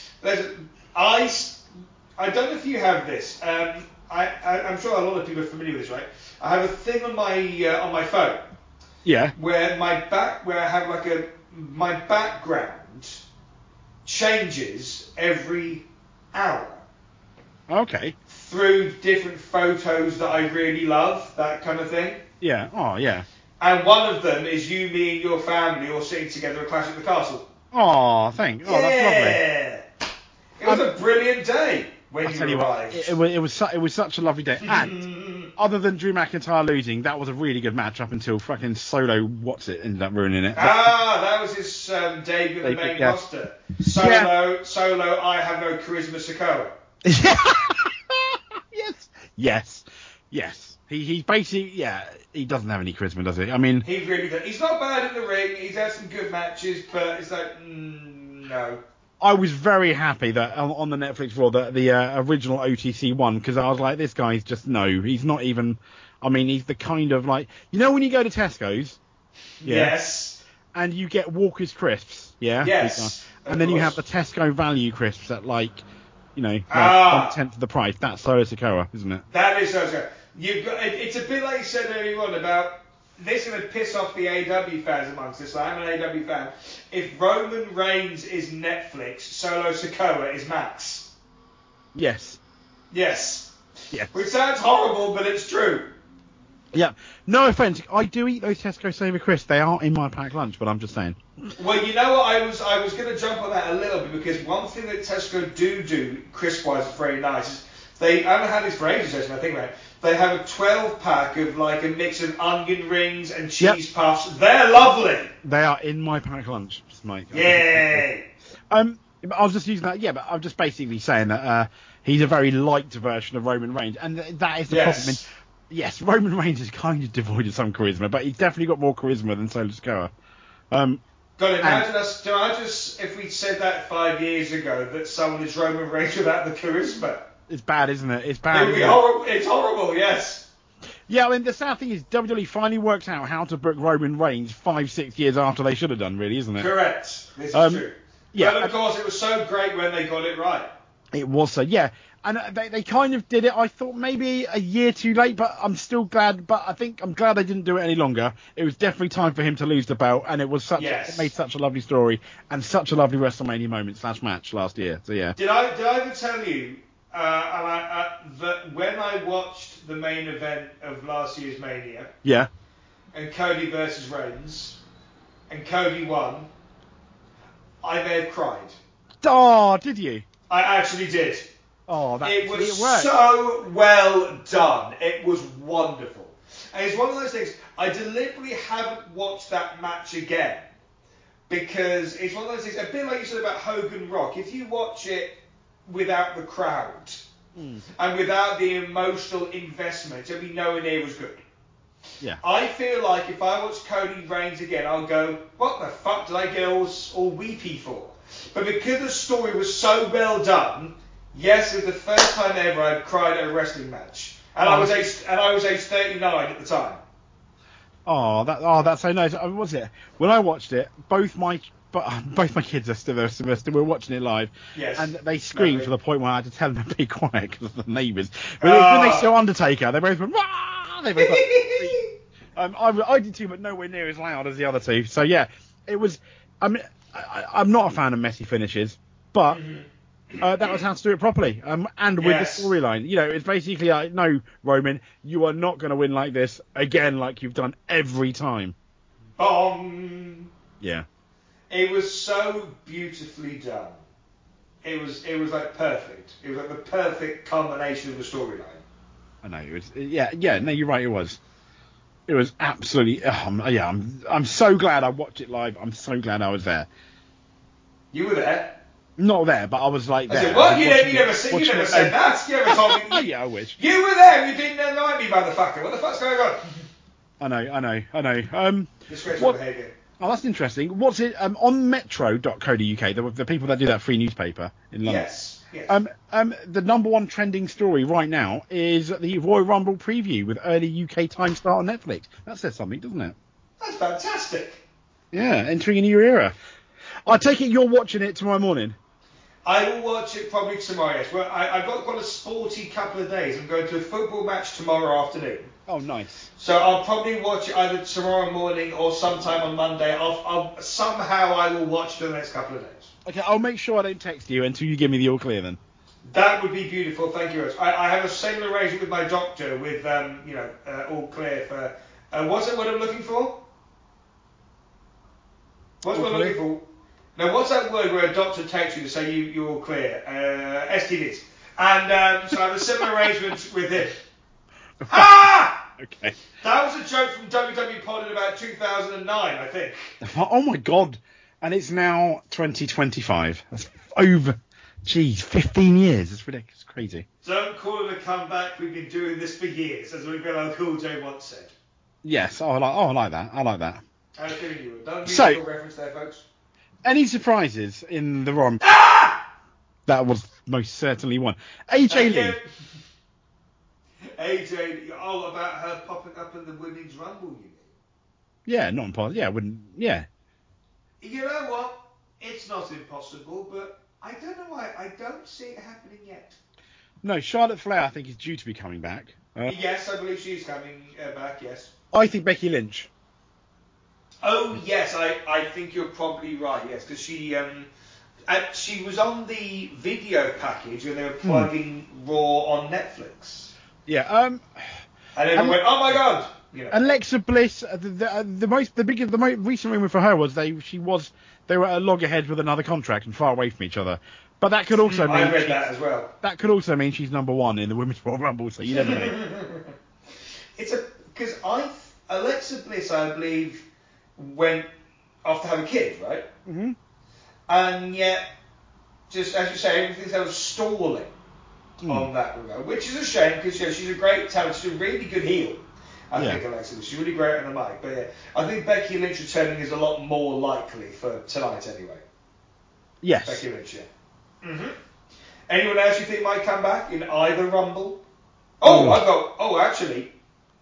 I don't know if you have this. I'm sure a lot of people are familiar with this, right? I have a thing on my phone. Yeah. Where I have like my background changes every hour. Okay. Through different photos that I really love, that kind of thing. Yeah. Oh, yeah. And one of them is you, me, and your family all sitting together at Clash at the Castle. Oh, thanks. Oh, that's lovely. It was a brilliant day when you arrived. It was such a lovely day. And other than Drew McIntyre losing, that was a really good match up until fucking Solo ended up ruining it. That was his debut in the main roster. Solo, I have no charisma, Sikoa. Yes. He's basically, he doesn't have any charisma, does he? I mean... He really does. He's not bad in the ring. He's had some good matches, but it's like, no. I was very happy that on the Netflix Raw that the original OTC won, because I was like, this guy's just, he's not even... I mean, he's the kind of like... You know when you go to Tesco's? Yeah, yes. And you get Walker's crisps, yeah? Yes. And then you have the Tesco value crisps at like 1/10 of the price. That's Solo Sikoa, isn't it? That is Solo Sikoa. It's a bit like you said earlier on about this going to piss off the AEW fans amongst us. I'm an AEW fan. If Roman Reigns is Netflix, Solo Sikoa is Max. Yes. Which sounds horrible, but it's true. Yeah. No offense. I do eat those Tesco Saver crisps. They are in my packed lunch, but I'm just saying. Well, you know what? I was going to jump on that a little bit because one thing that Tesco do crisp-wise is very nice. Is I haven't had this for ages, actually, I think about it. They have a 12-pack of like a mix of onion rings and cheese puffs. They're lovely. They are in my packed lunch, Mike. Yay! I was just using that. Yeah, but I'm just basically saying that he's a very light version of Roman Reigns, and that is the problem. Yes, Roman Reigns is kind of devoid of some charisma, but he's definitely got more charisma than Solo Sikoa. God, imagine if we said that 5 years ago that someone is Roman Reigns without the charisma. It's bad, isn't it? It's bad. It's horrible, yes. Yeah, I mean, the sad thing is WWE finally worked out how to book Roman Reigns 5-6 years after they should have done, really, isn't it? Correct. This is true. Yeah, but of course, it was so great when they got it right. It was so, yeah. And they kind of did it, I thought, maybe a year too late, but I'm still glad. But I'm glad they didn't do it any longer. It was definitely time for him to lose the belt, and it was it made such a lovely story and such a lovely WrestleMania moment / match last year. So yeah. Did I ever tell you that when I watched the main event of last year's Mania? Yeah. And Cody versus Reigns, and Cody won, I may have cried. Oh, did you? I actually did. Oh, it was so well done. It was wonderful. And it's one of those things, I deliberately haven't watched that match again. Because it's one of those things, a bit like you said about Hogan Rock, if you watch it without the crowd and without the emotional investment, it'll be nowhere near as good. Yeah. I feel like if I watch Cody Reigns again, I'll go, what the fuck did I get all weepy for? But because the story was so well done, yes, it was the first time ever I'd cried at a wrestling match, and I was age 39 at the time. That's so nice. Was it when I watched it? Both my kids are still we're watching it live, and they screamed to the point where I had to tell them to be quiet because of the neighbours. When they saw Undertaker, they both went, "Wah!" They both I did too, but nowhere near as loud as the other two. So yeah, it was. I mean, I'm not a fan of messy finishes, but that was how to do it properly. And with the storyline, it's basically like, no, Roman, you are not going to win like this again, like you've done every time. Bong. Yeah. It was so beautifully done. It was like perfect. It was like the perfect combination of the storyline. I know. It was. Yeah. No, you're right. It was. It was absolutely. I'm so glad I watched it live. I'm so glad I was there. You were there? Not there, but I was like there. I said, what? You never said that. You never told me. Yeah, I wish. You were there. You didn't invite me, motherfucker. What the fuck's going on? I know. Disgraceful behaviour. Oh, that's interesting. What's it on metro.co.uk, the people that do that free newspaper in London? Yes. The number one trending story right now is the Royal Rumble preview with early UK time start on Netflix. That says something, doesn't it? That's fantastic. Yeah, entering a new era. I take it you're watching it tomorrow morning. I will watch it probably tomorrow, yes. Well, I've got quite a sporty couple of days. I'm going to a football match tomorrow afternoon. Oh, nice. So I'll probably watch it either tomorrow morning or sometime on Monday. Somehow I will watch it the next couple of days. Okay, I'll make sure I don't text you until you give me the all clear then. That would be beautiful. Thank you very much. I have a similar arrangement with my doctor with, all clear for... what's it? What I'm looking for? What's what I'm looking for? Now, what's that word where a doctor takes you to say you're all clear? STDs. And so I have a similar arrangement with him. Ah! Okay. That was a joke from WWE Pod in about 2009, I think. Oh my god. And it's now 2025. That's over... Geez, 15 years. It's ridiculous. It's crazy. Don't call it a comeback. We've been doing this for years, as LL Cool J once said. Yes. I like that. I like that. I was giving you a musical reference there, folks. Any surprises in the Raw? Ah! That was most certainly one. AJ Lee. AJ, about her popping up in the Women's Rumble, you mean? Yeah, not impossible. Yeah, yeah. You know what? It's not impossible, but I don't know why. I don't see it happening yet. No, Charlotte Flair, I think, is due to be coming back. Yes, I believe she's coming back, yes. I think Becky Lynch. Oh, yes, I think you're probably right, yes, because she was on the video package when they were plugging Raw on Netflix. Yeah, and everyone went, oh my god! You know. Alexa Bliss, the most recent rumor for her was they were at loggerheads with another contract and far away from each other. But that could also mean I read that as well. That could also mean she's number one in the Women's Royal Rumble, so you never know. Because Alexa Bliss, I believe, went off to have a kid, right? Mm-hmm. And yet, just as you say, everything's kind of stalling on that regard, which is a shame because she's a great talent. She's a really good heel. I think Alexa Bliss. She's really great on the mic. But yeah, I think Becky Lynch returning is a lot more likely for tonight anyway. Yes. Becky Lynch, yeah. Mm-hmm. Anyone else you think might come back in either Rumble? Actually,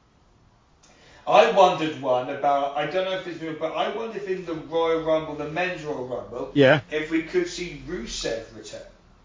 I wondered one about, I don't know if it's real, but I wonder if in the Royal Rumble, the Men's Royal Rumble, if we could see Rusev return.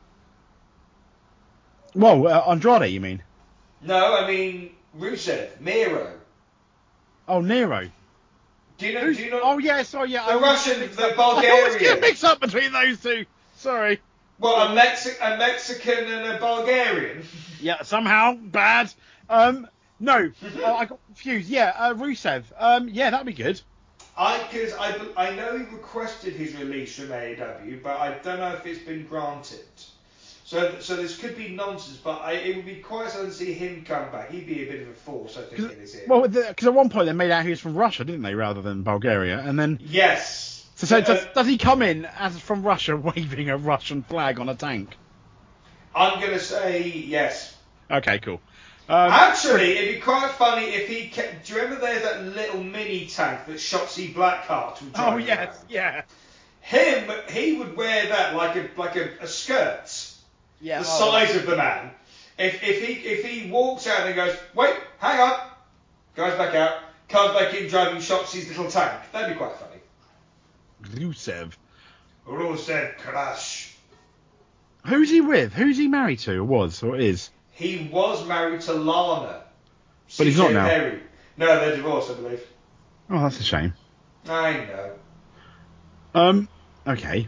Well, Andrade, you mean? No, I mean Rusev, Miro. Oh, Nero. Do you know? Oh, yeah, sorry, yeah. The Russian, the Bulgarian. I always get mixed up between those two. Sorry. Well, a Mexican and a Bulgarian. Yeah, somehow bad. No, I got confused. Yeah, Rusev. Yeah, that'd be good. Because I know he requested his release from AEW, but I don't know if it's been granted. So this could be nonsense, but it would be quite sad to see him come back. He'd be a bit of a force, I think, in this era. Well, because at one point they made out he was from Russia, didn't they, rather than Bulgaria? And then yes. So does he come in as from Russia waving a Russian flag on a tank? I'm going to say yes. Okay, cool. Actually, it'd be quite funny if he kept... Do you remember there's that little mini tank that Shotzi Blackheart would drive around? Yeah. He would wear that like a skirt. Yeah. The size of the man. If he walks out and goes, wait, hang on, goes back out, comes back in driving Shotzi's little tank, that'd be quite funny. Rusev Crash. Who's he with? Who's he married to, or was, or is? He was married to Lana. But he's not now. Perry. No, they're divorced, I believe. Oh, that's a shame. I know. Okay.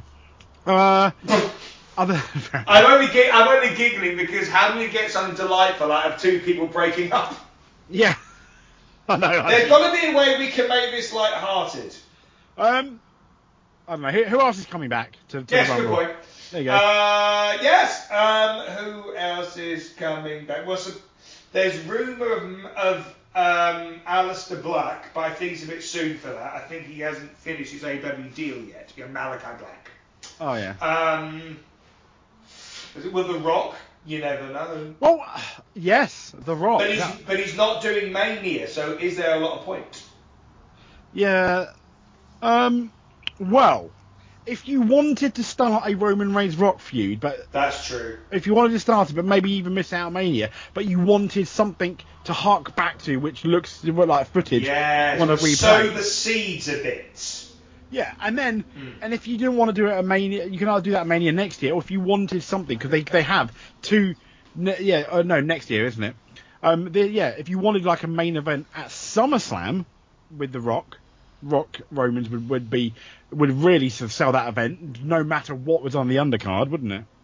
I'm only giggling because how do we get something delightful out of two people breaking up? Yeah. I know. There's got to be a way we can make this light-hearted. I don't know. Who else is coming back to yes, the Rumble? Good point. There you go. Yes. Who else is coming back? Well, there's rumour of Aleister Black, but I think it's a bit soon for that. I think he hasn't finished his AW deal yet. Malachi Black. Oh yeah. Will The Rock? You never know. Well, yes, The Rock. But he's not doing Mania, so is there a lot of point? Yeah. Well, if you wanted to start a Roman Reigns Rock feud, but that's true. If you wanted to start it, but maybe even miss out on Mania, but you wanted something to hark back to, which looks like footage. Yeah. Want to replay. Sow the seeds a bit. Yeah, and then, and if you didn't want to do it at Mania, you can either do that at Mania next year, or if you wanted something, because they have two, next year, isn't it? If you wanted like a main event at SummerSlam with The Rock Romans would really sort of sell that event, no matter what was on the undercard, wouldn't it?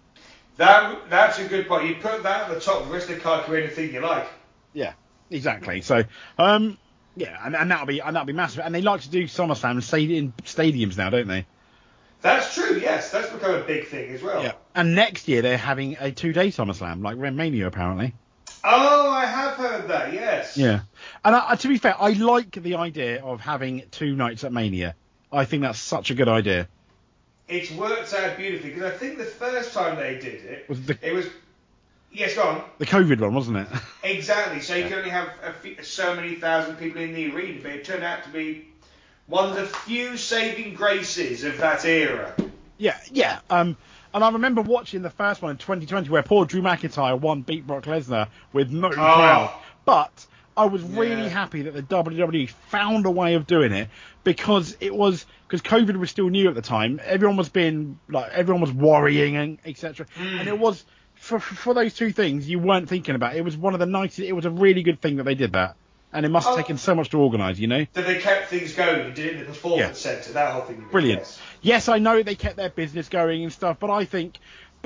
That's a good point. You put that at the top, the rest of the card can be anything you like. Yeah, exactly. So, and that'll be massive. And they like to do SummerSlam in stadiums now, don't they? That's true. Yes, that's become a big thing as well. Yeah. And next year they're having a 2-day SummerSlam, like Mania apparently. Oh, I have heard that. Yes. Yeah. And to be fair, I like the idea of having 2 nights at Mania. I think that's such a good idea. It's worked out beautifully, because I think the first time they did it was. Yes, go on. The COVID one, wasn't it? Exactly. So you can only have so many thousand people in the arena, but it turned out to be one of the few saving graces of that era. Yeah. And I remember watching the first one in 2020 where poor Drew McIntyre beat Brock Lesnar with no crowd. But I was really happy that the WWE found a way of doing it, because COVID was still new at the time. Everyone was worrying and etc. And it was for those 2 things you weren't thinking about. It was one of the nicest. It was a really good thing that they did that, and it must have taken so much to organise. That they kept things going and did it in the performance centre. That whole thing. Brilliant. Yes, I know they kept their business going and stuff, but I think,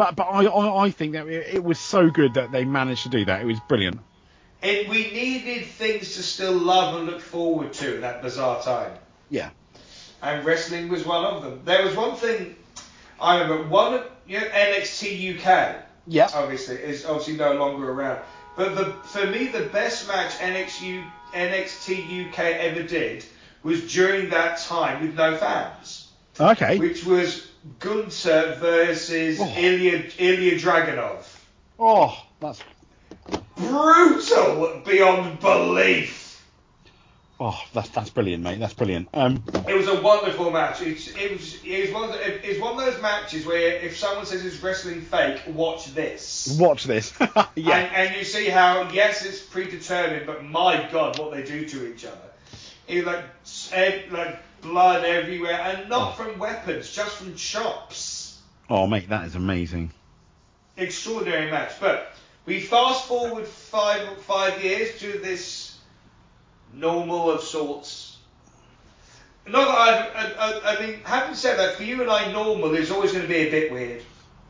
I think that it was so good that they managed to do that. It was brilliant. We needed things to still love and look forward to at that bizarre time. Yeah. And wrestling was one of them. There was one thing I remember. NXT UK. Yeah. Obviously is no longer around. But for me, the best match NXT UK ever did was during that time with no fans. Okay. Which was Gunther versus Ilya Dragunov. Oh, that's brutal beyond belief. Oh, that's brilliant, mate. That's brilliant. It was a wonderful match. It was one of those matches where if someone says it's wrestling fake, watch this. Watch this. Yeah. And you see how, yes, it's predetermined, but my God, what they do to each other. It like blood everywhere, and not from weapons, just from chops. Oh, mate, that is amazing. Extraordinary match. But we fast forward five years to this normal of sorts. Not that I mean, having said that, for you and I, normal is always going to be a bit weird.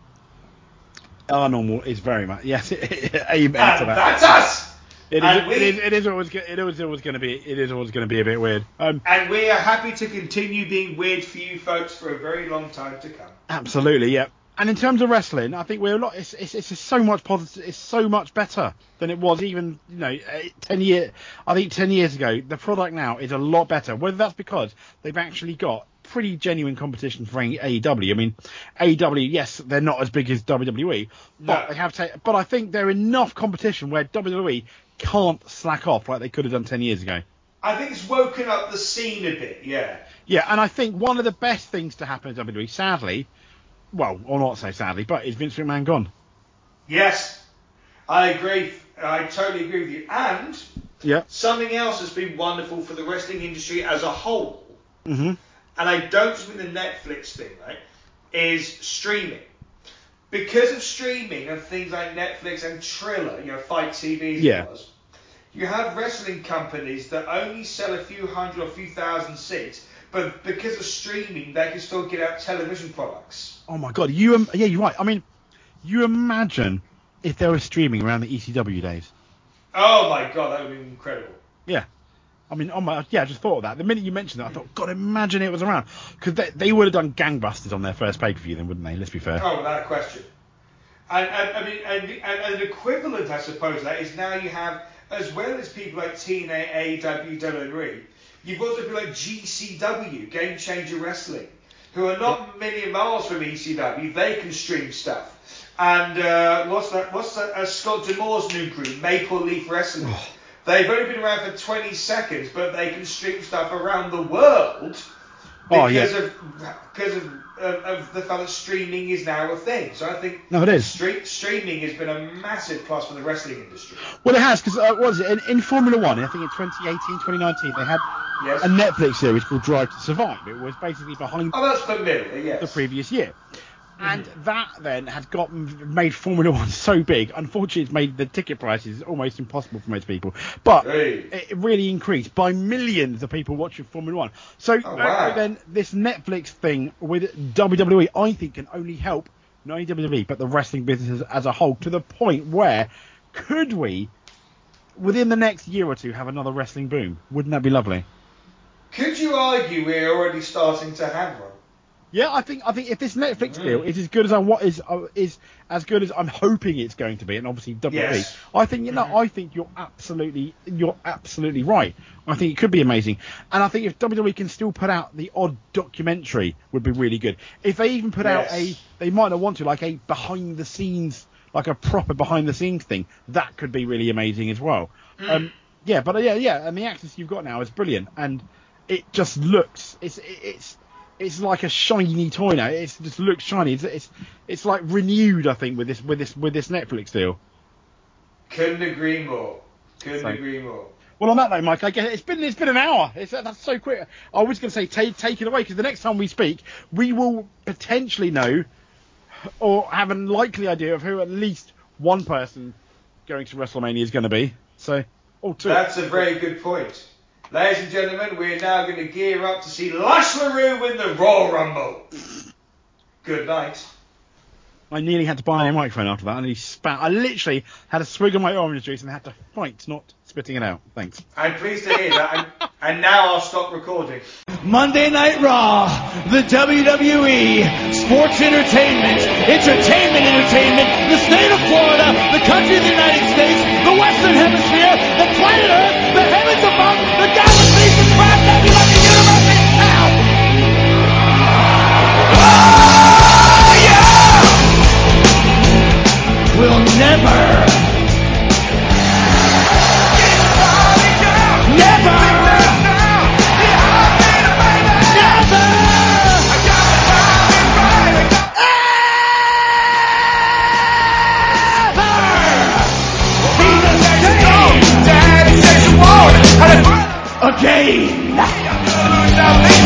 Our normal is very much, yes. Amen to that. That's us. It is always going to be a bit weird. And we are happy to continue being weird for you folks for a very long time to come. Absolutely, yeah. And in terms of wrestling, I think it's so much positive. It's so much better than it was even 10 years. I think 10 years ago, the product now is a lot better. Whether that's because they've actually got pretty genuine competition for AEW. I mean, AEW, yes, they're not as big as WWE, but they have. But I think they're enough competition where WWE can't slack off like they could have done 10 years ago. I think it's woken up the scene a bit, yeah. Yeah, and I think one of the best things to happen to WWE, sadly. Well, or not so sadly, but is Vince McMahon gone? Yes, I agree. I totally agree with you. And something else has been wonderful for the wrestling industry as a whole, and I don't just mean the Netflix thing, right, is streaming. Because of streaming and things like Netflix and Triller, Fight TV it was, you have wrestling companies that only sell a few hundred or a few thousand seats, but because of streaming, they can still get out television products. Oh my God, you're right. I mean, you imagine if there was streaming around the ECW days. Oh my God, that would be incredible. Yeah. I mean, I just thought of that. The minute you mentioned that, I thought, God, imagine it was around. Because they would have done gangbusters on their first pay-per-view then, wouldn't they? Let's be fair. Oh, without question. And an equivalent, I suppose, that is now you have, as well as people like TNA, AEW, WWE, you've got people like GCW, Game Changer Wrestling, who are not a million miles from ECW. They can stream stuff. And what's that? Scott D'Amore's new group, Maple Leaf Wrestling. They've only been around for 20 seconds, but they can stream stuff around the world because of of the fact that streaming is now a thing. So I think it is. Streaming has been a massive plus for the wrestling industry. Well, it has, because what was it in Formula One? I think in 2018, 2019 they had a Netflix series called Drive to Survive. It was basically behind that's familiar, yes. the previous year. And that then had made Formula One so big. Unfortunately, it's made the ticket prices almost impossible for most people. But it really increased by millions of people watching Formula One. So then this Netflix thing with WWE, I think, can only help not only WWE but the wrestling business as a whole, to the point where could we, within the next year or two, have another wrestling boom? Wouldn't that be lovely? Could you argue we're already starting to have one? Yeah, I think if this Netflix deal is as good as as good as I'm hoping it's going to be, and obviously WWE, I think I think you're absolutely right. I think it could be amazing, and I think if WWE can still put out the odd documentary, would be really good. If they even put out they might not want to, like a behind the scenes, like a proper behind the scenes thing, that could be really amazing as well. And the access you've got now is brilliant, and it just looks it's like a shiny toy now. It just looks shiny. It's like renewed, I think, with this Netflix deal. Couldn't agree more. Agree more. Well, on that note, Mike, I guess it's been an hour. That's so quick. I was going to say take it away, because the next time we speak, we will potentially know or have a likely idea of who at least one person going to WrestleMania is going to be. So, two. That's a very good point. Ladies and gentlemen, we're now going to gear up to see Lash LaRue win the Royal Rumble. Good night. I nearly had to buy a microphone after that, and he spat. I literally had a swig of my orange juice and had to fight not spitting it out. Thanks. I'm pleased to hear that, and now I'll stop recording. Monday Night Raw, the WWE Sports Entertainment, the state of Florida, the country of the United States, the Western Hemisphere, the planet Earth, the heavens above, the galaxies, the crap nebula, the universe itself. Oh, yeah! We'll never again.